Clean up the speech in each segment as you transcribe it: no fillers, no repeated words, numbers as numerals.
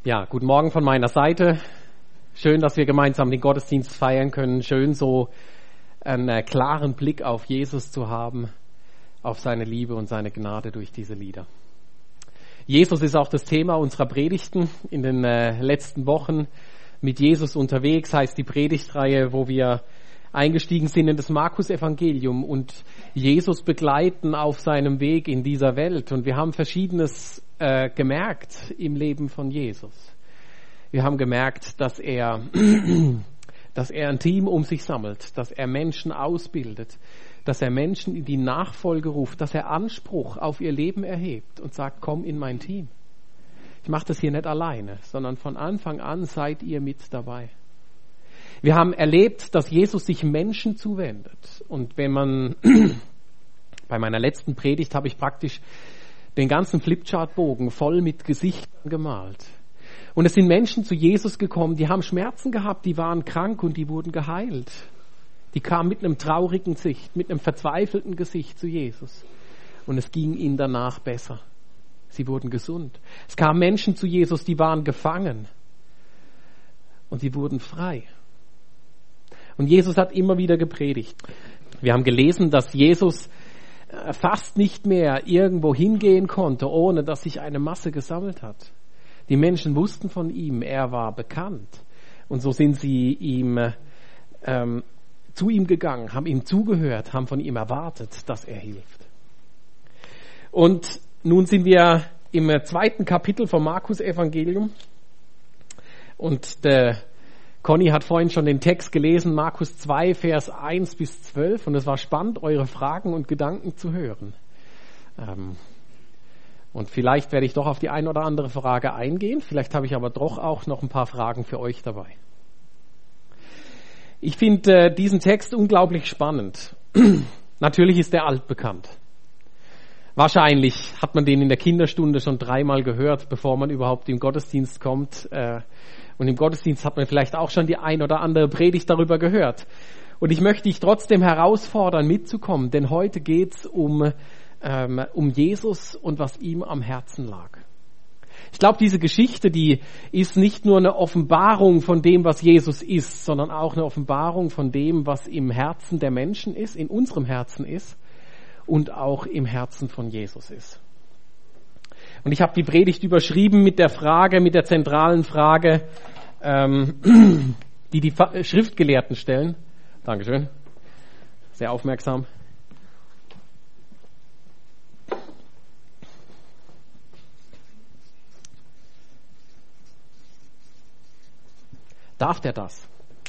Ja, guten Morgen von meiner Seite. Schön, dass wir gemeinsam den Gottesdienst feiern können. Schön, so einen klaren Blick auf Jesus zu haben, auf seine Liebe und seine Gnade durch diese Lieder. Jesus ist auch das Thema unserer Predigten in den letzten Wochen. Mit Jesus unterwegs heißt die Predigtreihe, wo wir eingestiegen sind in das Markus-Evangelium und Jesus begleiten auf seinem Weg in dieser Welt. Und wir haben Verschiedenes gemerkt im Leben von Jesus. Wir haben gemerkt, dass er ein Team um sich sammelt, dass er Menschen ausbildet, dass er Menschen in die Nachfolge ruft, dass er Anspruch auf ihr Leben erhebt und sagt, komm in mein Team. Ich mache das hier nicht alleine, sondern von Anfang an seid ihr mit dabei. Wir haben erlebt, dass Jesus sich Menschen zuwendet. Und wenn man, bei meiner letzten Predigt habe ich praktisch den ganzen Flipchartbogen voll mit Gesichtern gemalt. Und es sind Menschen zu Jesus gekommen, die haben Schmerzen gehabt, die waren krank und die wurden geheilt. Die kamen mit einem traurigen Gesicht, mit einem verzweifelten Gesicht zu Jesus. Und es ging ihnen danach besser. Sie wurden gesund. Es kamen Menschen zu Jesus, die waren gefangen. Und die wurden frei. Und Jesus hat immer wieder gepredigt. Wir haben gelesen, dass Jesus fast nicht mehr irgendwo hingehen konnte, ohne dass sich eine Masse gesammelt hat. Die Menschen wussten von ihm, er war bekannt. Und so sind sie zu ihm gegangen, haben ihm zugehört, haben von ihm erwartet, dass er hilft. Und nun sind wir im 2. Kapitel vom Markus-Evangelium. Und der Conny hat vorhin schon den Text gelesen, Markus 2, Vers 1 bis 12. Und es war spannend, eure Fragen und Gedanken zu hören. Und vielleicht werde ich doch auf die eine oder andere Frage eingehen. Vielleicht habe ich aber doch auch noch ein paar Fragen für euch dabei. Ich finde diesen Text unglaublich spannend. Natürlich ist er altbekannt. Wahrscheinlich hat man den in der Kinderstunde schon 3-mal gehört, bevor man überhaupt im Gottesdienst kommt. Und im Gottesdienst hat man vielleicht auch schon die ein oder andere Predigt darüber gehört. Und ich möchte dich trotzdem herausfordern, mitzukommen, denn heute geht's um Jesus und was ihm am Herzen lag. Ich glaube, diese Geschichte, die ist nicht nur eine Offenbarung von dem, was Jesus ist, sondern auch eine Offenbarung von dem, was im Herzen der Menschen ist, in unserem Herzen ist und auch im Herzen von Jesus ist. Und ich habe die Predigt überschrieben mit der zentralen Frage, die die Schriftgelehrten stellen. Dankeschön. Sehr aufmerksam. Darf der das?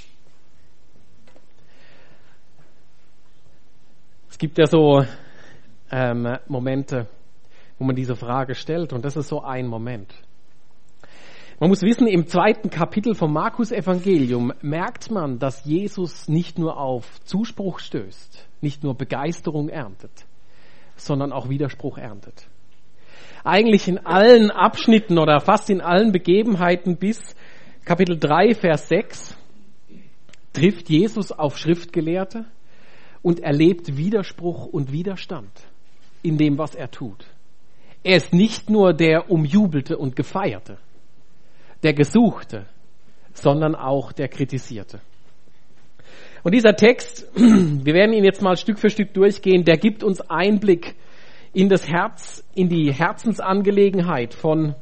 Es gibt ja so Momente, wo man diese Frage stellt, und das ist so ein Moment. Man muss wissen, im 2. Kapitel vom Markus-Evangelium merkt man, dass Jesus nicht nur auf Zuspruch stößt, nicht nur Begeisterung erntet, sondern auch Widerspruch erntet. Eigentlich in allen Abschnitten oder fast in allen Begebenheiten bis Kapitel 3, Vers 6 trifft Jesus auf Schriftgelehrte und erlebt Widerspruch und Widerstand in dem, was er tut. Er ist nicht nur der Umjubelte und Gefeierte, der Gesuchte, sondern auch der Kritisierte. Und dieser Text, wir werden ihn jetzt mal Stück für Stück durchgehen, der gibt uns Einblick in das Herz, in die Herzensangelegenheit von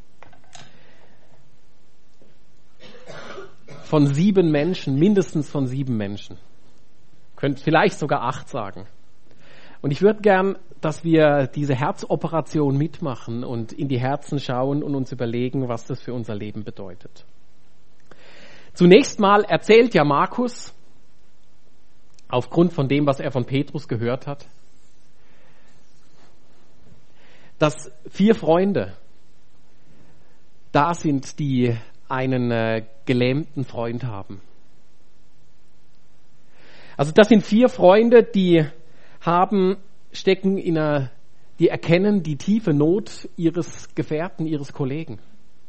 7 Menschen, mindestens von 7 Menschen. Könnt vielleicht sogar 8 sagen. Und ich würde gern, dass wir diese Herzoperation mitmachen und in die Herzen schauen und uns überlegen, was das für unser Leben bedeutet. Zunächst mal erzählt ja Markus, aufgrund von dem, was er von Petrus gehört hat, dass 4 Freunde da sind, die einen gelähmten Freund haben. Also das sind 4 Freunde, die erkennen die tiefe Not ihres Gefährten, ihres Kollegen.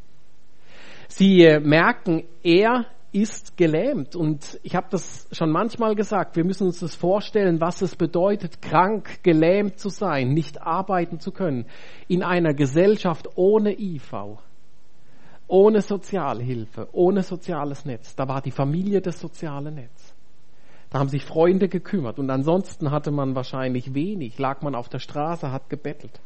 Sie merken, er ist gelähmt. Und ich habe das schon manchmal gesagt, wir müssen uns das vorstellen, was es bedeutet, krank, gelähmt zu sein, nicht arbeiten zu können, in einer Gesellschaft ohne IV, ohne Sozialhilfe, ohne soziales Netz. Da war die Familie das soziale Netz. Da haben sich Freunde gekümmert und ansonsten hatte man wahrscheinlich wenig, lag man auf der Straße, hat gebettelt.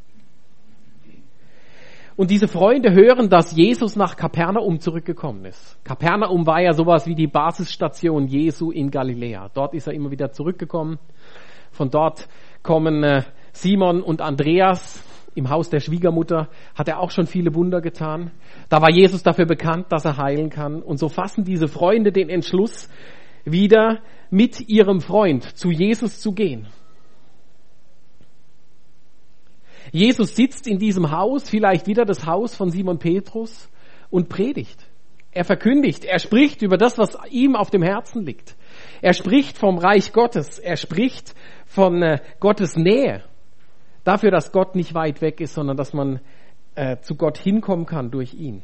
Und diese Freunde hören, dass Jesus nach Kapernaum zurückgekommen ist. Kapernaum war ja sowas wie die Basisstation Jesu in Galiläa. Dort ist er immer wieder zurückgekommen. Von dort kommen Simon und Andreas. Im Haus der Schwiegermutter hat er auch schon viele Wunder getan. Da war Jesus dafür bekannt, dass er heilen kann. Und so fassen diese Freunde den Entschluss, wieder mit ihrem Freund zu Jesus zu gehen. Jesus sitzt in diesem Haus, vielleicht wieder das Haus von Simon Petrus, und predigt. Er verkündigt, er spricht über das, was ihm auf dem Herzen liegt. Er spricht vom Reich Gottes, er spricht von Gottes Nähe. Dafür, dass Gott nicht weit weg ist, sondern dass man zu Gott hinkommen kann durch ihn.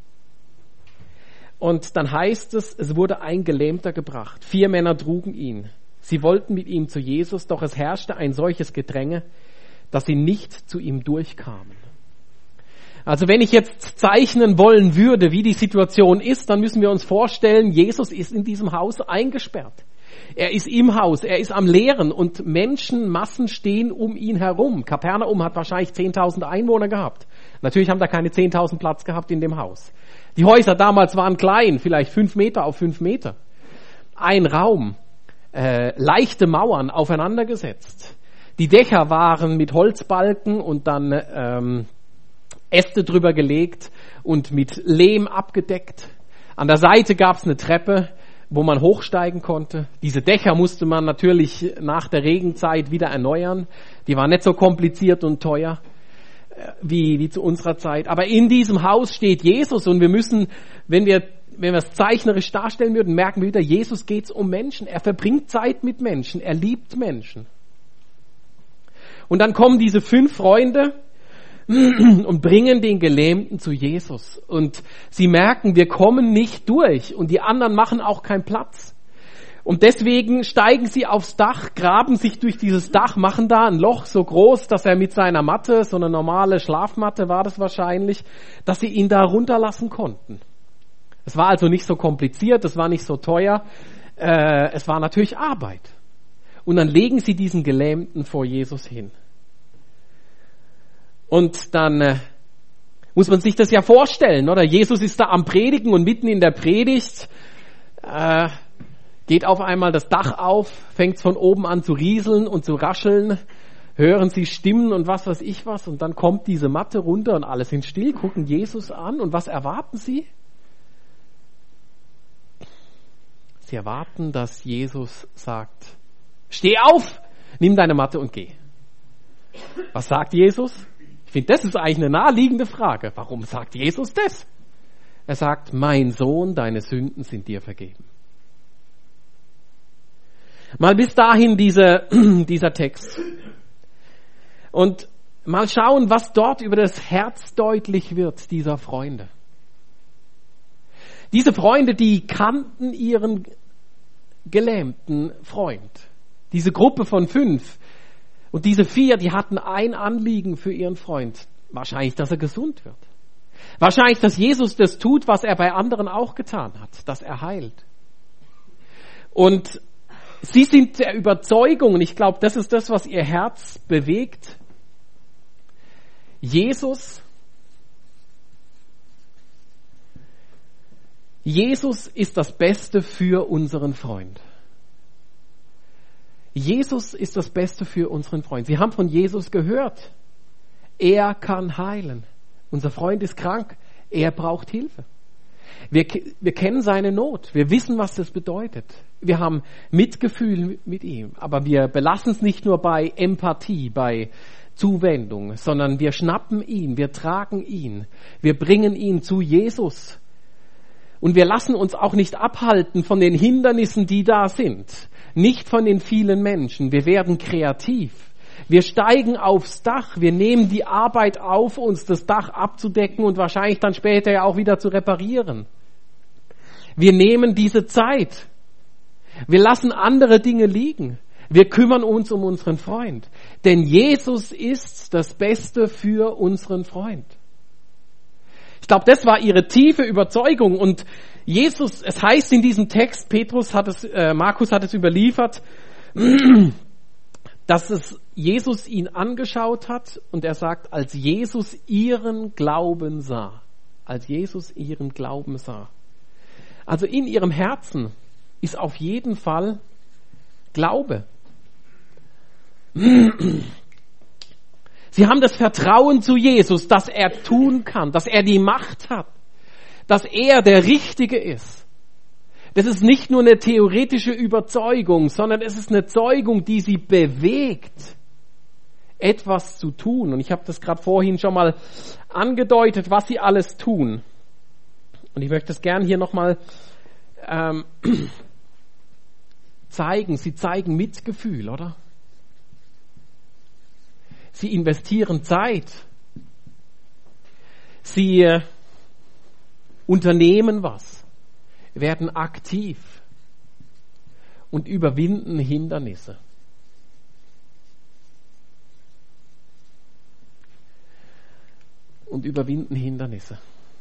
Und dann heißt es wurde ein Gelähmter gebracht. 4 Männer trugen ihn. Sie wollten mit ihm zu Jesus, doch es herrschte ein solches Gedränge, dass sie nicht zu ihm durchkamen. Also wenn ich jetzt zeichnen wollen würde, wie die Situation ist, dann müssen wir uns vorstellen, Jesus ist in diesem Haus eingesperrt. Er ist im Haus, er ist am Lehren und Menschenmassen stehen um ihn herum. Kapernaum hat wahrscheinlich 10.000 Einwohner gehabt. Natürlich haben da keine 10.000 Platz gehabt in dem Haus. Die Häuser damals waren klein, vielleicht 5 Meter auf 5 Meter. Ein Raum, leichte Mauern aufeinandergesetzt. Die Dächer waren mit Holzbalken und dann Äste drüber gelegt und mit Lehm abgedeckt. An der Seite gab es eine Treppe, wo man hochsteigen konnte. Diese Dächer musste man natürlich nach der Regenzeit wieder erneuern. Die waren nicht so kompliziert und teuer wie zu unserer Zeit. Aber in diesem Haus steht Jesus und wir müssen, wenn wir es zeichnerisch darstellen würden, merken wir wieder, Jesus geht es um Menschen. Er verbringt Zeit mit Menschen. Er liebt Menschen. Und dann kommen diese 5 Freunde und bringen den Gelähmten zu Jesus. Und sie merken, wir kommen nicht durch und die anderen machen auch keinen Platz. Und deswegen steigen sie aufs Dach, graben sich durch dieses Dach, machen da ein Loch so groß, dass er mit seiner Matte, so eine normale Schlafmatte war das wahrscheinlich, dass sie ihn da runterlassen konnten. Es war also nicht so kompliziert, es war nicht so teuer, es war natürlich Arbeit. Und dann legen sie diesen Gelähmten vor Jesus hin. Und dann muss man sich das ja vorstellen, oder? Jesus ist da am Predigen und mitten in der Predigt geht auf einmal das Dach auf, fängt von oben an zu rieseln und zu rascheln, hören sie Stimmen und was weiß ich was und dann kommt diese Matte runter und alle sind still, gucken Jesus an und was erwarten sie? Sie erwarten, dass Jesus sagt, steh auf, nimm deine Matte und geh. Was sagt Jesus? Ich finde, das ist eigentlich eine naheliegende Frage. Warum sagt Jesus das? Er sagt, mein Sohn, deine Sünden sind dir vergeben. Mal bis dahin dieser Text. Und mal schauen, was dort über das Herz deutlich wird, dieser Freunde. Diese Freunde, die kannten ihren gelähmten Freund. Diese Gruppe von 5. Und diese 4, die hatten ein Anliegen für ihren Freund. Wahrscheinlich, dass er gesund wird. Wahrscheinlich, dass Jesus das tut, was er bei anderen auch getan hat. Dass er heilt. Und sie sind der Überzeugung, und ich glaube, das ist das, was ihr Herz bewegt. Jesus ist das Beste für unseren Freund. Jesus ist das Beste für unseren Freund. Sie haben von Jesus gehört. Er kann heilen. Unser Freund ist krank. Er braucht Hilfe. Wir kennen seine Not. Wir wissen, was das bedeutet. Wir haben Mitgefühl mit ihm. Aber wir belassen es nicht nur bei Empathie, bei Zuwendung, sondern wir schnappen ihn, wir tragen ihn. Wir bringen ihn zu Jesus. Und wir lassen uns auch nicht abhalten von den Hindernissen, die da sind. Nicht von den vielen Menschen. Wir werden kreativ. Wir steigen aufs Dach. Wir nehmen die Arbeit auf uns, das Dach abzudecken und wahrscheinlich dann später ja auch wieder zu reparieren. Wir nehmen diese Zeit. Wir lassen andere Dinge liegen. Wir kümmern uns um unseren Freund. Denn Jesus ist das Beste für unseren Freund. Ich glaube, das war ihre tiefe Überzeugung. Und Jesus, es heißt in diesem Text, Markus hat es überliefert, dass Jesus ihn angeschaut hat und er sagt, als Jesus ihren Glauben sah. Als Jesus ihren Glauben sah. Also in ihrem Herzen ist auf jeden Fall Glaube. Sie haben das Vertrauen zu Jesus, dass er tun kann, dass er die Macht hat, dass er der Richtige ist. Das ist nicht nur eine theoretische Überzeugung, sondern es ist eine Zeugung, die sie bewegt, etwas zu tun. Und ich habe das gerade vorhin schon mal angedeutet, was sie alles tun. Und ich möchte es gern hier nochmal zeigen. Sie zeigen Mitgefühl, oder? Sie investieren Zeit. Sie unternehmen was, werden aktiv und überwinden Hindernisse. Und überwinden Hindernisse.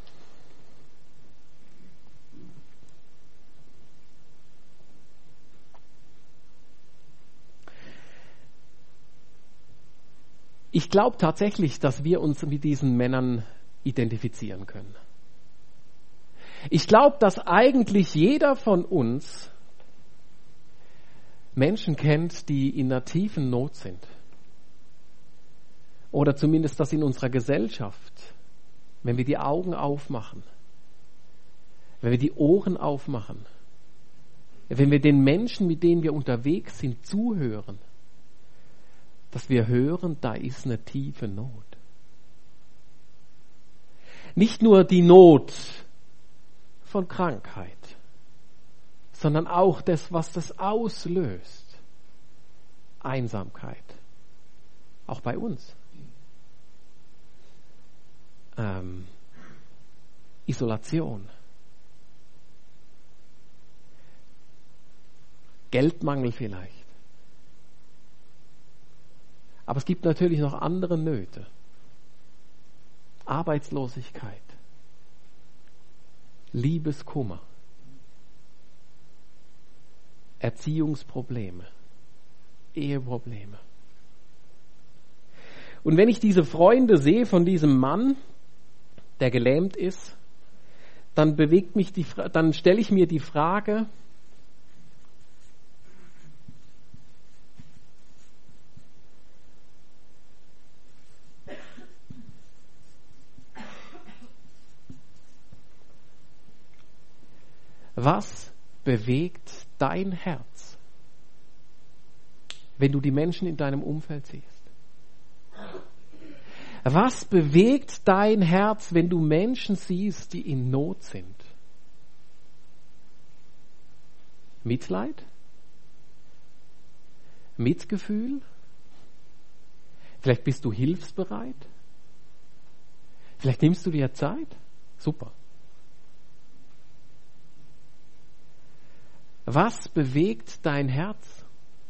Ich glaube tatsächlich, dass wir uns mit diesen Männern identifizieren können. Ich glaube, dass eigentlich jeder von uns Menschen kennt, die in einer tiefen Not sind. Oder zumindest das in unserer Gesellschaft, wenn wir die Augen aufmachen, wenn wir die Ohren aufmachen, wenn wir den Menschen, mit denen wir unterwegs sind, zuhören, dass wir hören, da ist eine tiefe Not. Nicht nur die Not von Krankheit, sondern auch das, was das auslöst. Einsamkeit. Auch bei uns. Isolation. Geldmangel vielleicht. Aber es gibt natürlich noch andere Nöte. Arbeitslosigkeit. Liebeskummer. Erziehungsprobleme. Eheprobleme. Und wenn ich diese Freunde sehe von diesem Mann, der gelähmt ist, dann dann stelle ich mir die Frage, was bewegt dein Herz, wenn du die Menschen in deinem Umfeld siehst? Was bewegt dein Herz, wenn du Menschen siehst, die in Not sind? Mitleid? Mitgefühl? Vielleicht bist du hilfsbereit? Vielleicht nimmst du dir Zeit? Super. Was bewegt dein Herz?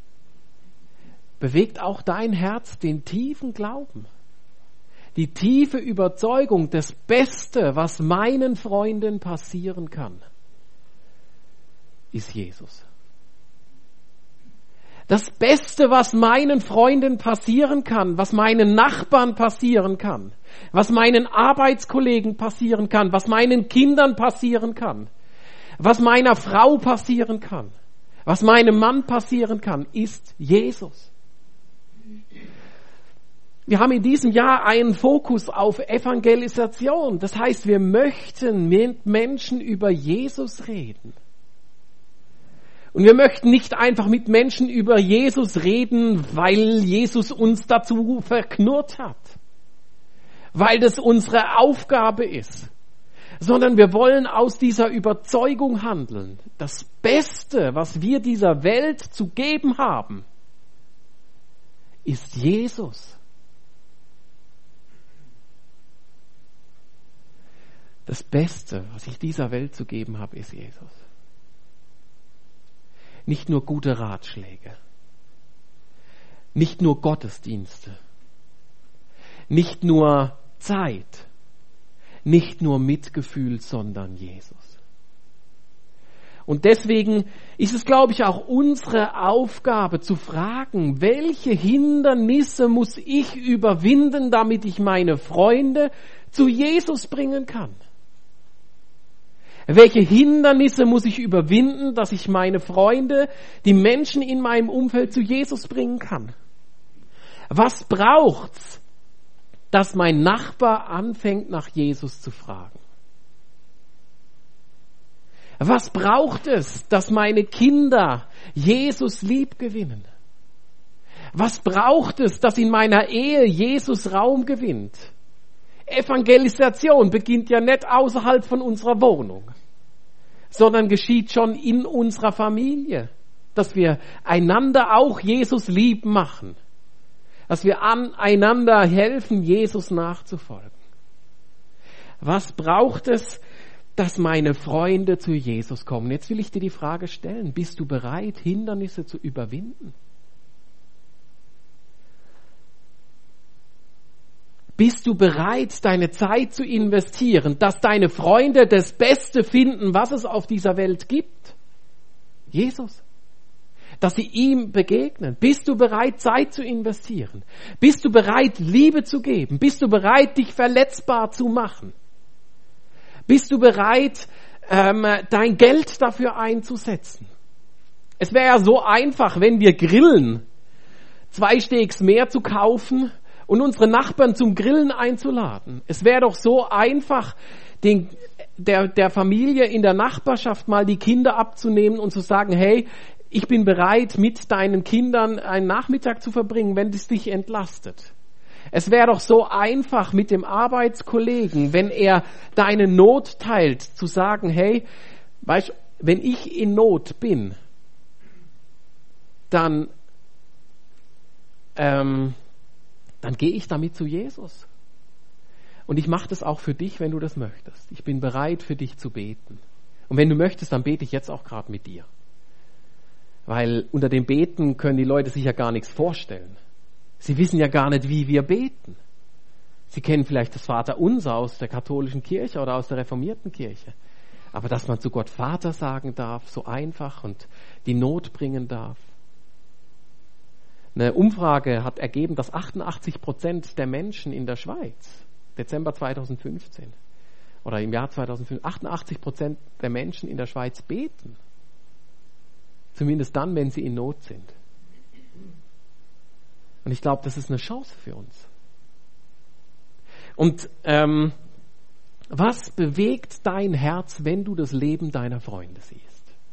Bewegt auch dein Herz den tiefen Glauben? Die tiefe Überzeugung, das Beste, was meinen Freunden passieren kann, ist Jesus. Das Beste, was meinen Freunden passieren kann, was meinen Nachbarn passieren kann, was meinen Arbeitskollegen passieren kann, was meinen Kindern passieren kann, was meiner Frau passieren kann, was meinem Mann passieren kann, ist Jesus. Wir haben in diesem Jahr einen Fokus auf Evangelisation. Das heißt, wir möchten mit Menschen über Jesus reden. Und wir möchten nicht einfach mit Menschen über Jesus reden, weil Jesus uns dazu verknurrt hat, weil das unsere Aufgabe ist, sondern wir wollen aus dieser Überzeugung handeln. Das Beste, was wir dieser Welt zu geben haben, ist Jesus. Das Beste, was ich dieser Welt zu geben habe, ist Jesus. Nicht nur gute Ratschläge, nicht nur Gottesdienste, nicht nur Zeit, nicht nur Mitgefühl, sondern Jesus. Und deswegen ist es, glaube ich, auch unsere Aufgabe zu fragen, welche Hindernisse muss ich überwinden, damit ich meine Freunde zu Jesus bringen kann? Welche Hindernisse muss ich überwinden, dass ich meine Freunde, die Menschen in meinem Umfeld zu Jesus bringen kann? Was braucht's, dass mein Nachbar anfängt, nach Jesus zu fragen? Was braucht es, dass meine Kinder Jesus lieb gewinnen? Was braucht es, dass in meiner Ehe Jesus Raum gewinnt? Evangelisation beginnt ja nicht außerhalb von unserer Wohnung, sondern geschieht schon in unserer Familie, dass wir einander auch Jesus lieb machen, dass wir einander helfen, Jesus nachzufolgen. Was braucht es, dass meine Freunde zu Jesus kommen? Jetzt will ich dir die Frage stellen, bist du bereit, Hindernisse zu überwinden? Bist du bereit, deine Zeit zu investieren, dass deine Freunde das Beste finden, was es auf dieser Welt gibt? Jesus. Dass sie ihm begegnen. Bist du bereit, Zeit zu investieren? Bist du bereit, Liebe zu geben? Bist du bereit, dich verletzbar zu machen? Bist du bereit, dein Geld dafür einzusetzen? Es wäre ja so einfach, wenn wir grillen, 2 Steaks mehr zu kaufen und unsere Nachbarn zum Grillen einzuladen. Es wäre doch so einfach, der Familie in der Nachbarschaft mal die Kinder abzunehmen und zu sagen, hey, ich bin bereit, mit deinen Kindern einen Nachmittag zu verbringen, wenn es dich entlastet. Es wäre doch so einfach mit dem Arbeitskollegen, wenn er deine Not teilt, zu sagen, hey, weißt, wenn ich in Not bin, dann gehe ich damit zu Jesus. Und ich mache das auch für dich, wenn du das möchtest. Ich bin bereit, für dich zu beten. Und wenn du möchtest, dann bete ich jetzt auch gerade mit dir. Weil unter dem Beten können die Leute sich ja gar nichts vorstellen. Sie wissen ja gar nicht, wie wir beten. Sie kennen vielleicht das Vaterunser aus der katholischen Kirche oder aus der reformierten Kirche. Aber dass man zu Gott Vater sagen darf, so einfach, und die Not bringen darf. Eine Umfrage hat ergeben, dass 88% der Menschen in der Schweiz, Dezember 2015 oder im Jahr 2015, 88% der Menschen in der Schweiz beten. Zumindest dann, wenn sie in Not sind. Und ich glaube, das ist eine Chance für uns. Und was bewegt dein Herz, wenn du das Leben deiner Freunde siehst?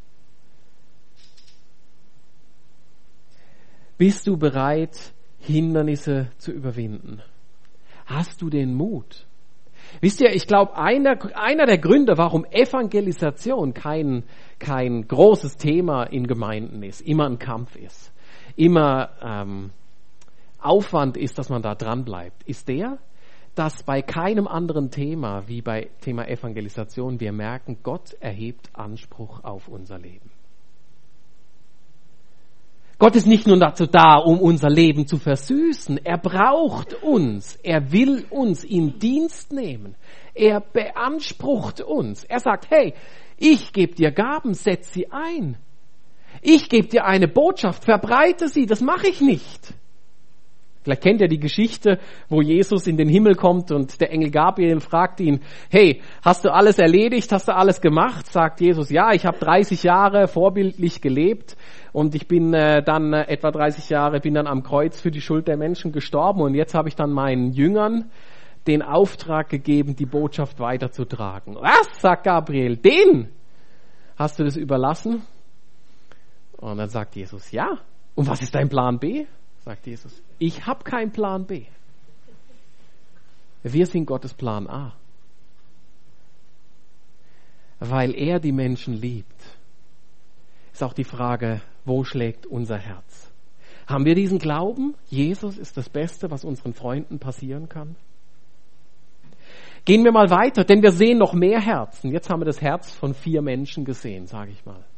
Bist du bereit, Hindernisse zu überwinden? Hast du den Mut? Wisst ihr, ich glaube, einer der Gründe, warum Evangelisation kein großes Thema in Gemeinden ist, immer ein Kampf ist, immer Aufwand ist, dass man da dran bleibt, ist der, dass bei keinem anderen Thema wie bei Thema Evangelisation wir merken, Gott erhebt Anspruch auf unser Leben. Gott ist nicht nur dazu da, um unser Leben zu versüßen. Er braucht uns. Er will uns in Dienst nehmen. Er beansprucht uns. Er sagt, hey, ich gebe dir Gaben, setz sie ein. Ich gebe dir eine Botschaft, verbreite sie. Das mache ich nicht. Vielleicht kennt ihr die Geschichte, wo Jesus in den Himmel kommt und der Engel Gabriel fragt ihn, hey, hast du alles erledigt, hast du alles gemacht? Sagt Jesus, ja, ich habe 30 Jahre vorbildlich gelebt und ich bin dann etwa 30 Jahre, bin dann am Kreuz für die Schuld der Menschen gestorben und jetzt habe ich dann meinen Jüngern den Auftrag gegeben, die Botschaft weiterzutragen. Was, sagt Gabriel, den hast du das überlassen? Und dann sagt Jesus, ja. Und was ist dein Plan B? Sagt Jesus. Ich habe keinen Plan B. Wir sind Gottes Plan A. Weil er die Menschen liebt, ist auch die Frage, wo schlägt unser Herz? Haben wir diesen Glauben? Jesus ist das Beste, was unseren Freunden passieren kann? Gehen wir mal weiter, denn wir sehen noch mehr Herzen. Jetzt haben wir das Herz von 4 Menschen gesehen, sage ich mal.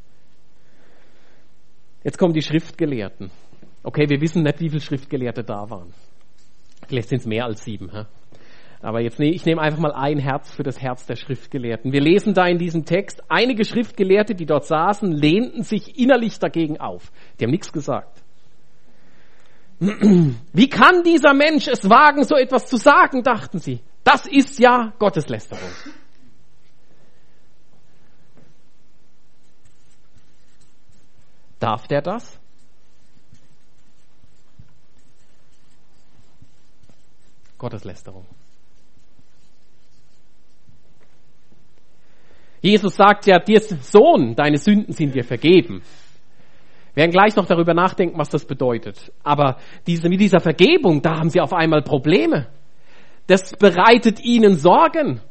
Jetzt kommen die Schriftgelehrten. Okay, wir wissen nicht, wie viele Schriftgelehrte da waren. Vielleicht sind es mehr als 7. Aber ich nehme einfach mal ein Herz für das Herz der Schriftgelehrten. Wir lesen da in diesem Text, einige Schriftgelehrte, die dort saßen, lehnten sich innerlich dagegen auf. Die haben nichts gesagt. Wie kann dieser Mensch es wagen, so etwas zu sagen, dachten sie. Das ist ja Gotteslästerung. Darf der das? Gotteslästerung. Jesus sagt ja, dir Sohn, deine Sünden sind dir vergeben. Wir werden gleich noch darüber nachdenken, was das bedeutet. Aber mit dieser Vergebung, da haben sie auf einmal Probleme. Das bereitet ihnen Sorgen.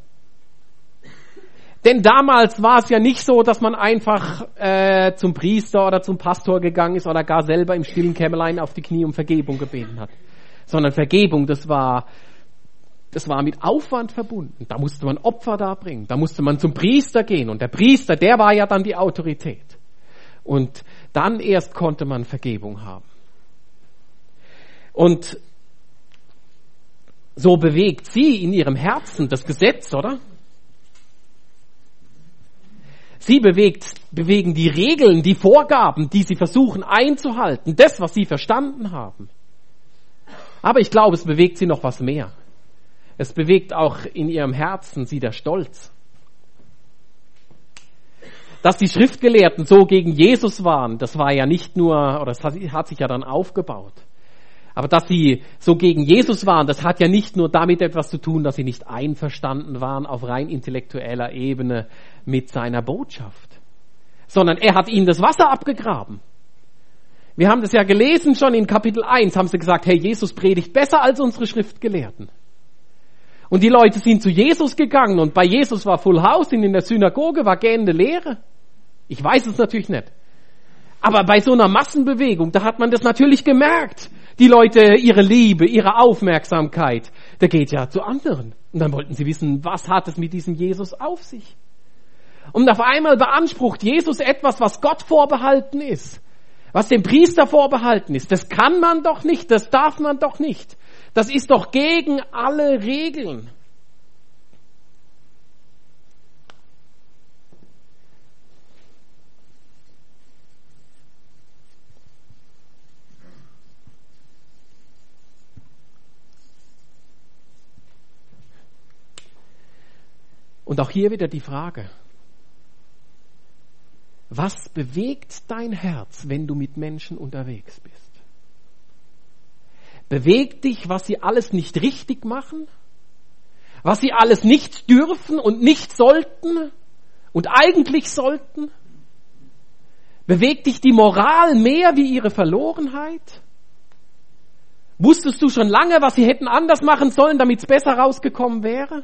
Denn damals war es ja nicht so, dass man einfach zum Priester oder zum Pastor gegangen ist oder gar selber im stillen Kämmerlein auf die Knie um Vergebung gebeten hat. Sondern Vergebung, das war mit Aufwand verbunden. Da musste man Opfer darbringen. Da musste man zum Priester gehen. Und der Priester, der war ja dann die Autorität. Und dann erst konnte man Vergebung haben. Und so bewegt sie in ihrem Herzen das Gesetz, oder? Sie bewegen die Regeln, die Vorgaben, die sie versuchen einzuhalten, das, was sie verstanden haben. Aber ich glaube, es bewegt sie noch was mehr. Es bewegt auch in ihrem Herzen sie der Stolz. Dass die Schriftgelehrten so gegen Jesus waren, das war ja nicht nur, oder es hat sich ja dann aufgebaut. Aber dass sie so gegen Jesus waren, das hat ja nicht nur damit etwas zu tun, dass sie nicht einverstanden waren auf rein intellektueller Ebene mit seiner Botschaft, sondern er hat ihnen das Wasser abgegraben. Wir haben das ja gelesen schon in Kapitel 1, haben sie gesagt, hey, Jesus predigt besser als unsere Schriftgelehrten. Und die Leute sind zu Jesus gegangen und bei Jesus war Full House, in der Synagoge war gähnende Leere. Ich weiß es natürlich nicht. Aber bei so einer Massenbewegung, da hat man das natürlich gemerkt. Die Leute, ihre Liebe, ihre Aufmerksamkeit, der geht ja zu anderen. Und dann wollten sie wissen, was hat es mit diesem Jesus auf sich? Und auf einmal beansprucht Jesus etwas, was Gott vorbehalten ist, was dem Priester vorbehalten ist. Das kann man doch nicht, das darf man doch nicht. Das ist doch gegen alle Regeln. Und auch hier wieder die Frage, was bewegt dein Herz, wenn du mit Menschen unterwegs bist? Bewegt dich, was sie alles nicht richtig machen? Was sie alles nicht dürfen und nicht sollten und eigentlich sollten? Bewegt dich die Moral mehr wie ihre Verlorenheit? Wusstest du schon lange, was sie hätten anders machen sollen, damit es besser rausgekommen wäre?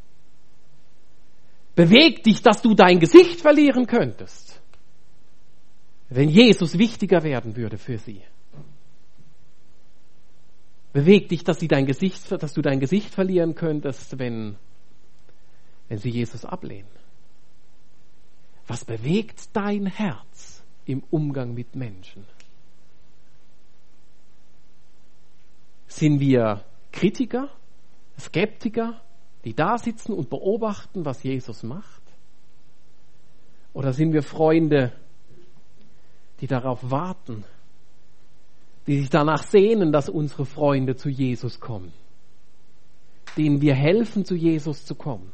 Bewegt dich, dass du dein Gesicht verlieren könntest, wenn Jesus wichtiger werden würde für sie? Bewegt dich, dass du dein Gesicht verlieren könntest, wenn sie Jesus ablehnen? Was bewegt dein Herz im Umgang mit Menschen? Sind wir Kritiker, Skeptiker, die da sitzen und beobachten, was Jesus macht? Oder sind wir Freunde, die darauf warten, die sich danach sehnen, dass unsere Freunde zu Jesus kommen, denen wir helfen, zu Jesus zu kommen?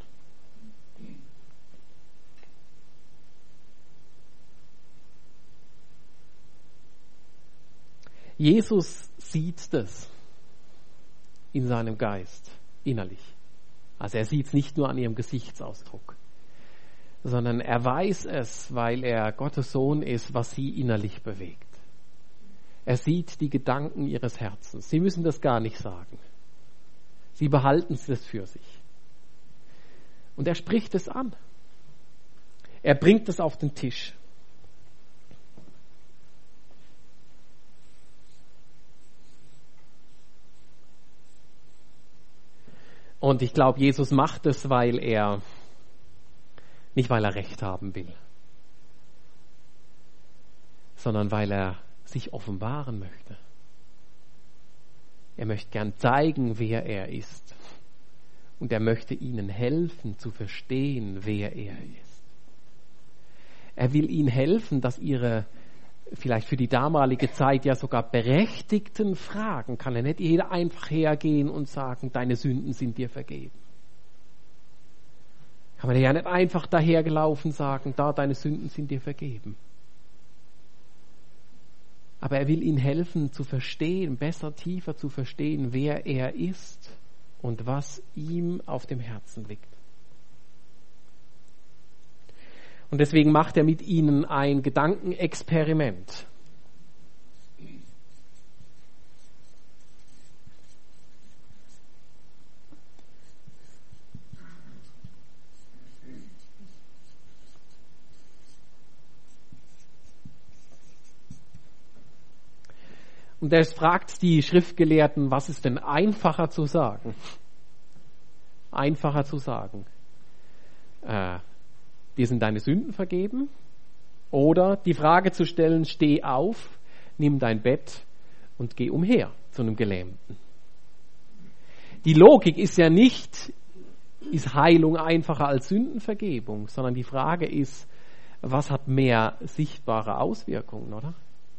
Jesus sieht das in seinem Geist, innerlich. Also er sieht es nicht nur an ihrem Gesichtsausdruck, sondern er weiß es, weil er Gottes Sohn ist, was sie innerlich bewegt. Er sieht die Gedanken ihres Herzens. Sie müssen das gar nicht sagen. Sie behalten es für sich. Und er spricht es an. Er bringt es auf den Tisch. Und ich glaube, Jesus macht es, nicht weil er Recht haben will, sondern weil er sich offenbaren möchte. Er möchte gern zeigen, wer er ist. und er möchte ihnen helfen zu verstehen, wer er ist. Er will ihnen helfen, dass ihre vielleicht für die damalige Zeit ja sogar berechtigten Fragen, kann er nicht jeder einfach hergehen und sagen, deine Sünden sind dir vergeben. Kann man ja nicht einfach dahergelaufen sagen, da, deine Sünden sind dir vergeben. Aber er will ihnen helfen zu verstehen, besser, tiefer zu verstehen, wer er ist und was ihm auf dem Herzen liegt. Und deswegen macht er mit ihnen ein Gedankenexperiment. Und er fragt die Schriftgelehrten, was ist denn einfacher zu sagen? Einfacher zu sagen. Dir sind deine Sünden vergeben? Oder die Frage zu stellen, steh auf, nimm dein Bett und geh umher zu einem Gelähmten. Die Logik ist ja nicht, ist Heilung einfacher als Sündenvergebung, sondern die Frage ist, was hat mehr sichtbare Auswirkungen, oder?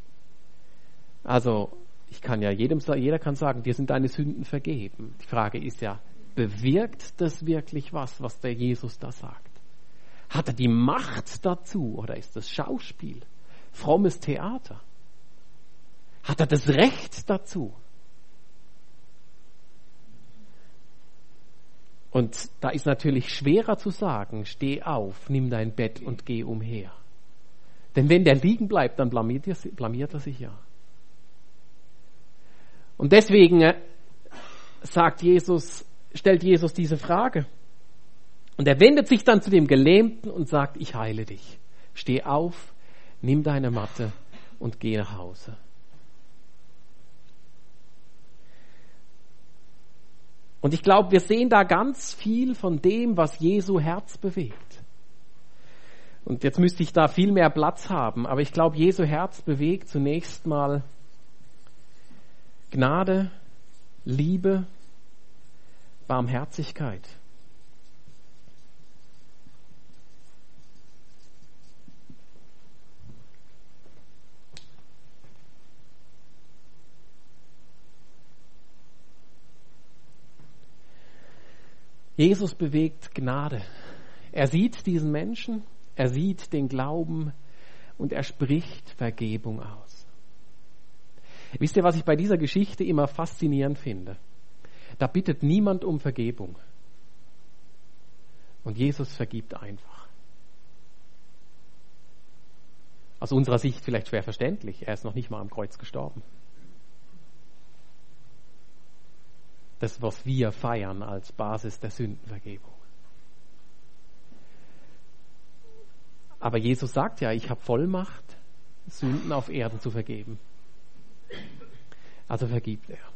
Also, jeder kann sagen, dir sind deine Sünden vergeben. Die Frage ist ja, bewirkt das wirklich was der Jesus da sagt? Hat er die Macht dazu oder ist das Schauspiel? Frommes Theater? Hat er das Recht dazu? Und da ist natürlich schwerer zu sagen, steh auf, nimm dein Bett und geh umher. Denn wenn der liegen bleibt, dann blamiert er sich ja. Und deswegen stellt Jesus diese Frage. Und er wendet sich dann zu dem Gelähmten und sagt, ich heile dich. Steh auf, nimm deine Matte und geh nach Hause. Und ich glaube, wir sehen da ganz viel von dem, was Jesu Herz bewegt. Und jetzt müsste ich da viel mehr Platz haben, aber ich glaube, Jesu Herz bewegt zunächst mal Gnade, Liebe, Barmherzigkeit. Jesus bewegt Gnade. Er sieht diesen Menschen, er sieht den Glauben und er spricht Vergebung aus. Wisst ihr, was ich bei dieser Geschichte immer faszinierend finde? Da bittet niemand um Vergebung. Und Jesus vergibt einfach. Aus unserer Sicht vielleicht schwer verständlich. Er ist noch nicht mal am Kreuz gestorben. Das, was wir feiern als Basis der Sündenvergebung. Aber Jesus sagt ja, ich habe Vollmacht, Sünden auf Erden zu vergeben. Also vergibt er.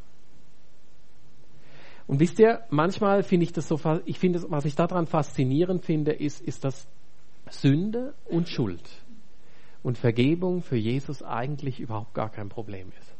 Und wisst ihr, manchmal finde ich das so, was ich daran faszinierend finde, ist, dass Sünde und Schuld und Vergebung für Jesus eigentlich überhaupt gar kein Problem ist.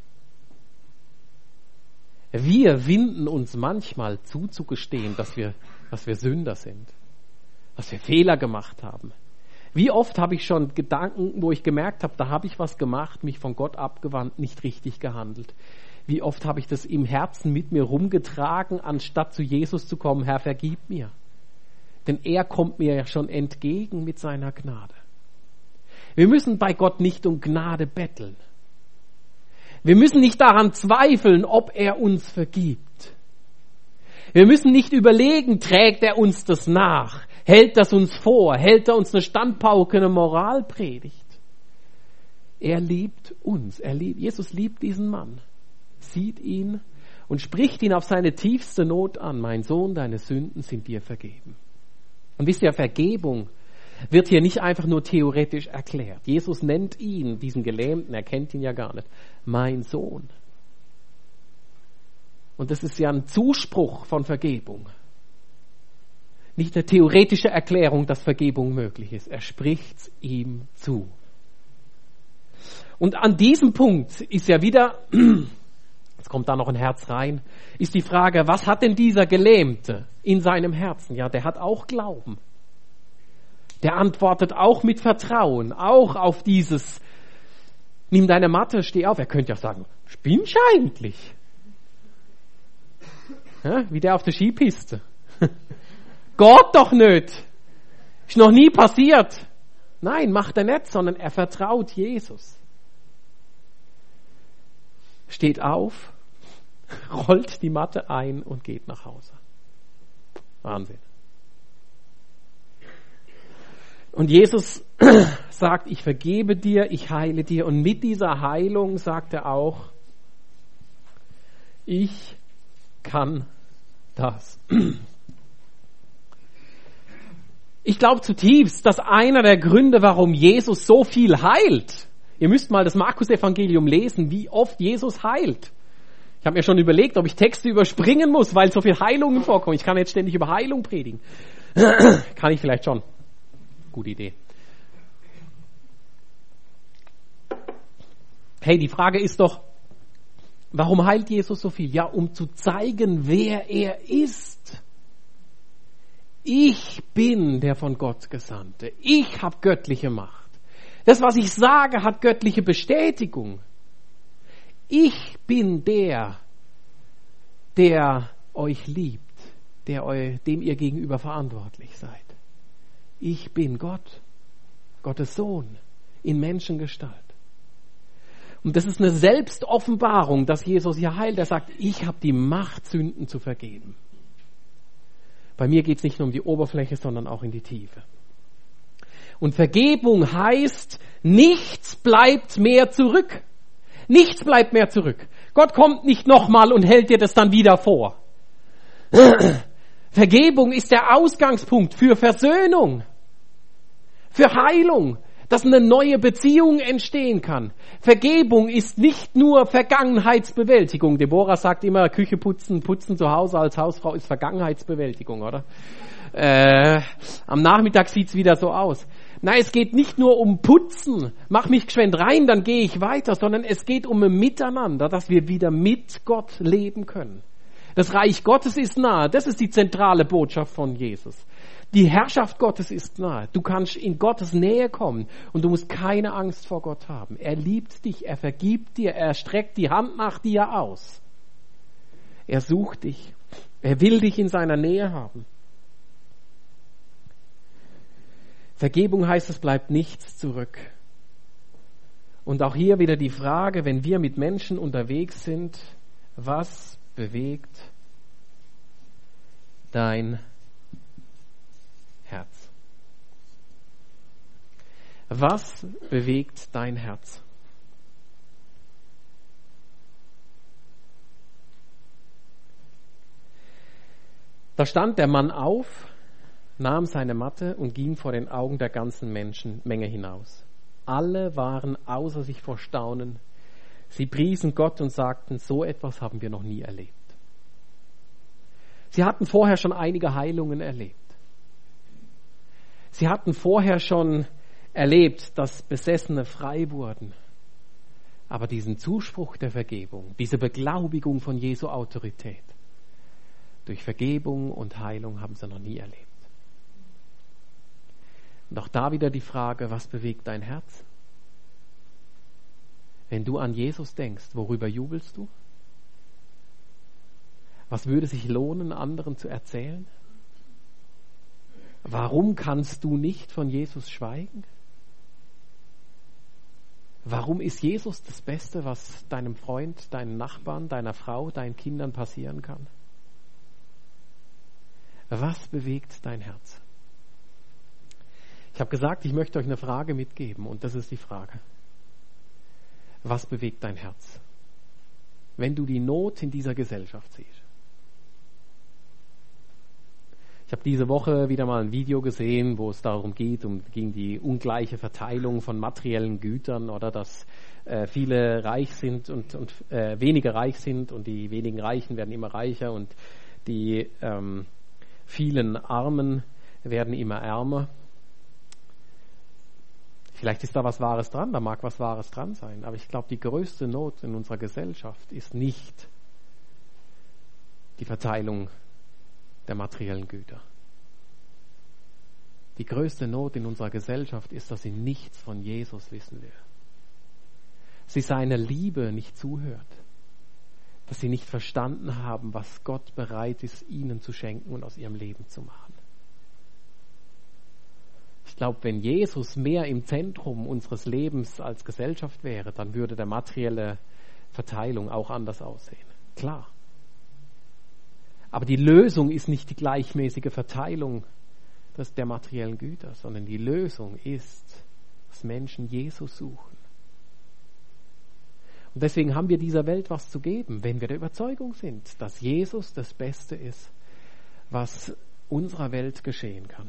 Wir winden uns manchmal zuzugestehen, dass wir Sünder sind, dass wir Fehler gemacht haben. Wie oft habe ich schon Gedanken, wo ich gemerkt habe, da habe ich was gemacht, mich von Gott abgewandt, nicht richtig gehandelt. Wie oft habe ich das im Herzen mit mir rumgetragen, anstatt zu Jesus zu kommen, Herr, vergib mir. Denn er kommt mir ja schon entgegen mit seiner Gnade. Wir müssen bei Gott nicht um Gnade betteln. Wir müssen nicht daran zweifeln, ob er uns vergibt. Wir müssen nicht überlegen, trägt er uns das nach? Hält das uns vor? Hält er uns eine Standpauke, eine Moralpredigt? Er liebt uns. Jesus liebt diesen Mann, sieht ihn und spricht ihn auf seine tiefste Not an. Mein Sohn, deine Sünden sind dir vergeben. Und wisst ihr, Vergebung wird hier nicht einfach nur theoretisch erklärt. Jesus nennt ihn, diesen Gelähmten, er kennt ihn ja gar nicht, mein Sohn. Und das ist ja ein Zuspruch von Vergebung. Nicht eine theoretische Erklärung, dass Vergebung möglich ist. Er spricht's ihm zu. Und an diesem Punkt ist ja wieder es kommt da noch ein Herz rein, ist die Frage, was hat denn dieser Gelähmte in seinem Herzen? Ja, der hat auch Glauben. Der antwortet auch mit Vertrauen, auch auf dieses, nimm deine Matte, steh auf. Er könnte ja sagen, spinnst du eigentlich? Ja, wie der auf der Skipiste. Geht doch nicht. Ist noch nie passiert. Nein, macht er nicht, sondern er vertraut Jesus. Steht auf, rollt die Matte ein und geht nach Hause. Wahnsinn. Und Jesus sagt, ich vergebe dir, ich heile dir. Und mit dieser Heilung sagt er auch, ich kann das. Ich glaube zutiefst, dass einer der Gründe, warum Jesus so viel heilt, ihr müsst mal das Markus-Evangelium lesen, wie oft Jesus heilt. Ich habe mir schon überlegt, ob ich Texte überspringen muss, weil so viel Heilungen vorkommen. Ich kann jetzt ständig über Heilung predigen. Kann ich vielleicht schon. Gute Idee. Hey, die Frage ist doch, warum heilt Jesus so viel? Ja, um zu zeigen, wer er ist. Ich bin der von Gott Gesandte. Ich habe göttliche Macht. Das, was ich sage, hat göttliche Bestätigung. Ich bin der euch liebt, dem ihr gegenüber verantwortlich seid. Ich bin Gott, Gottes Sohn, in Menschengestalt. Und das ist eine Selbstoffenbarung, dass Jesus hier heilt. Er sagt, ich habe die Macht, Sünden zu vergeben. Bei mir geht es nicht nur um die Oberfläche, sondern auch in die Tiefe. Und Vergebung heißt, nichts bleibt mehr zurück. Nichts bleibt mehr zurück. Gott kommt nicht nochmal und hält dir das dann wieder vor. Vergebung ist der Ausgangspunkt für Versöhnung, für Heilung, dass eine neue Beziehung entstehen kann. Vergebung ist nicht nur Vergangenheitsbewältigung. Deborah sagt immer, Küche putzen zu Hause als Hausfrau ist Vergangenheitsbewältigung, oder? Am Nachmittag sieht's wieder so aus. Nein, es geht nicht nur um Putzen, mach mich geschwind rein, dann gehe ich weiter, sondern es geht um ein Miteinander, dass wir wieder mit Gott leben können. Das Reich Gottes ist nahe, das ist die zentrale Botschaft von Jesus. Die Herrschaft Gottes ist nahe. Du kannst in Gottes Nähe kommen und du musst keine Angst vor Gott haben. Er liebt dich, er vergibt dir, er streckt die Hand nach dir aus. Er sucht dich, er will dich in seiner Nähe haben. Vergebung heißt, es bleibt nichts zurück. Und auch hier wieder die Frage, wenn wir mit Menschen unterwegs sind, was bewegt dein Herz? Was bewegt dein Herz? Da stand der Mann auf, nahm seine Matte und ging vor den Augen der ganzen Menschenmenge hinaus. Alle waren außer sich vor Staunen. Sie priesen Gott und sagten, so etwas haben wir noch nie erlebt. Sie hatten vorher schon einige Heilungen erlebt. Sie hatten vorher schon erlebt, dass Besessene frei wurden. Aber diesen Zuspruch der Vergebung, diese Beglaubigung von Jesu Autorität, durch Vergebung und Heilung haben sie noch nie erlebt. Und auch da wieder die Frage, was bewegt dein Herz? Wenn du an Jesus denkst, worüber jubelst du? Was würde sich lohnen, anderen zu erzählen? Warum kannst du nicht von Jesus schweigen? Warum ist Jesus das Beste, was deinem Freund, deinen Nachbarn, deiner Frau, deinen Kindern passieren kann? Was bewegt dein Herz? Ich habe gesagt, ich möchte euch eine Frage mitgeben und das ist die Frage. Was bewegt dein Herz? Wenn du die Not in dieser Gesellschaft siehst. Ich habe diese Woche wieder mal ein Video gesehen, wo es darum ging die ungleiche Verteilung von materiellen Gütern oder dass viele reich sind und wenige reich sind und die wenigen Reichen werden immer reicher und die vielen Armen werden immer ärmer. Vielleicht ist da was Wahres dran, da mag was Wahres dran sein, aber ich glaube, die größte Not in unserer Gesellschaft ist nicht die Verteilung der materiellen Güter. Die größte Not in unserer Gesellschaft ist, dass sie nichts von Jesus wissen will. Sie seiner Liebe nicht zuhört. Dass sie nicht verstanden haben, was Gott bereit ist, ihnen zu schenken und aus ihrem Leben zu machen. Ich glaube, wenn Jesus mehr im Zentrum unseres Lebens als Gesellschaft wäre, dann würde der materielle Verteilung auch anders aussehen. Klar. Aber die Lösung ist nicht die gleichmäßige Verteilung der materiellen Güter, sondern die Lösung ist, dass Menschen Jesus suchen. Und deswegen haben wir dieser Welt was zu geben, wenn wir der Überzeugung sind, dass Jesus das Beste ist, was unserer Welt geschehen kann.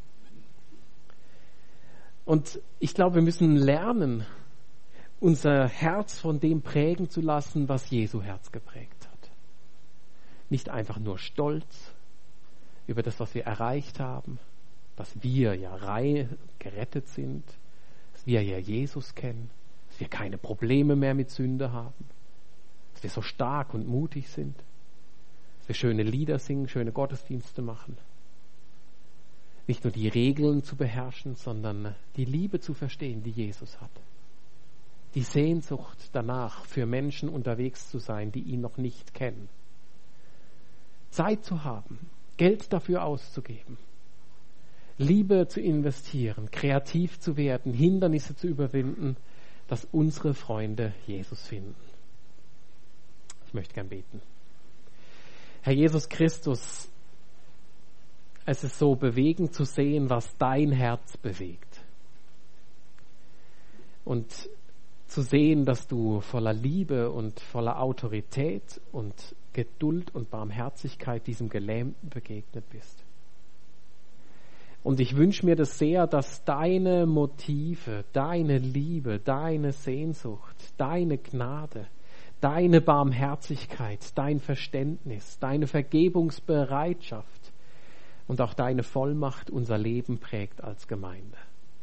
Und ich glaube, wir müssen lernen, unser Herz von dem prägen zu lassen, was Jesu Herz geprägt hat. Nicht einfach nur Stolz über das, was wir erreicht haben, dass wir ja rein gerettet sind, dass wir ja Jesus kennen, dass wir keine Probleme mehr mit Sünde haben, dass wir so stark und mutig sind, dass wir schöne Lieder singen, schöne Gottesdienste machen. Nicht nur die Regeln zu beherrschen, sondern die Liebe zu verstehen, die Jesus hat. Die Sehnsucht danach, für Menschen unterwegs zu sein, die ihn noch nicht kennen. Zeit zu haben, Geld dafür auszugeben, Liebe zu investieren, kreativ zu werden, Hindernisse zu überwinden, dass unsere Freunde Jesus finden. Ich möchte gern beten. Herr Jesus Christus, es ist so bewegend zu sehen, was dein Herz bewegt. Und zu sehen, dass du voller Liebe und voller Autorität und Geduld und Barmherzigkeit diesem Gelähmten begegnet bist. Und ich wünsche mir das sehr, dass deine Motive, deine Liebe, deine Sehnsucht, deine Gnade, deine Barmherzigkeit, dein Verständnis, deine Vergebungsbereitschaft und auch deine Vollmacht unser Leben prägt als Gemeinde.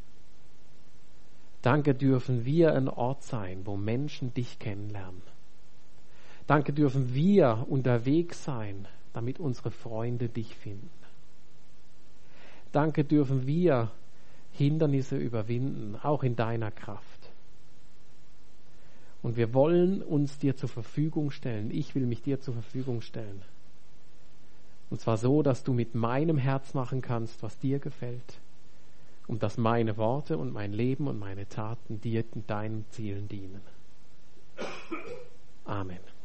Danke, dürfen wir ein Ort sein, wo Menschen dich kennenlernen. Danke, dürfen wir unterwegs sein, damit unsere Freunde dich finden. Danke, dürfen wir Hindernisse überwinden, auch in deiner Kraft. Und wir wollen uns dir zur Verfügung stellen. Ich will mich dir zur Verfügung stellen. Und zwar so, dass du mit meinem Herz machen kannst, was dir gefällt. Und dass meine Worte und mein Leben und meine Taten dir in deinen Zielen dienen. Amen.